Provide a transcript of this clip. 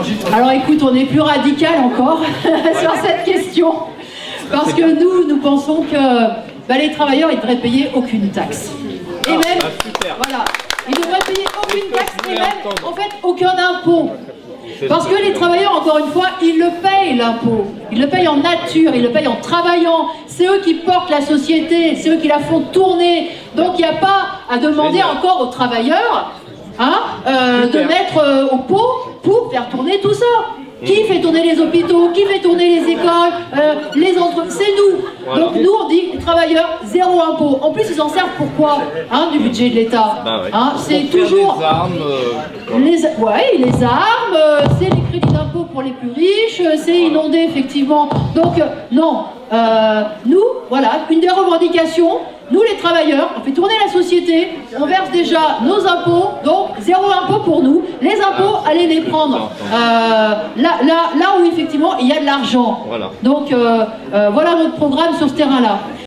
Alors écoute, on est plus radical encore sur cette question. Parce que nous pensons que les travailleurs, ils ne devraient payer aucune taxe. Et même, voilà, ils ne devraient payer aucune taxe et même, en fait, aucun impôt. Parce que les travailleurs, encore une fois, ils le payent l'impôt. Ils le payent en nature, ils le payent en travaillant. C'est eux qui portent la société, c'est eux qui la font tourner. Donc il n'y a pas à demander encore aux travailleurs de mettre au pot pour faire tourner tout ça. Qui fait tourner les hôpitaux? Qui fait tourner les écoles? Les entreprises? C'est nous. Voilà. Donc nous on dit, les travailleurs, zéro impôt. En plus ils en servent pour quoi? Du budget de l'État. C'est toujours... les armes. Les armes, c'est les crédits d'impôt pour les plus riches, c'est inondé effectivement. Donc non, nous, voilà, une des revendications, nous les travailleurs, on fait tourner la société, on verse déjà nos impôts, donc zéro impôt pour nous. Les impôts, allez les prendre là où effectivement il y a de l'argent. Voilà. Donc voilà notre programme sur ce terrain-là.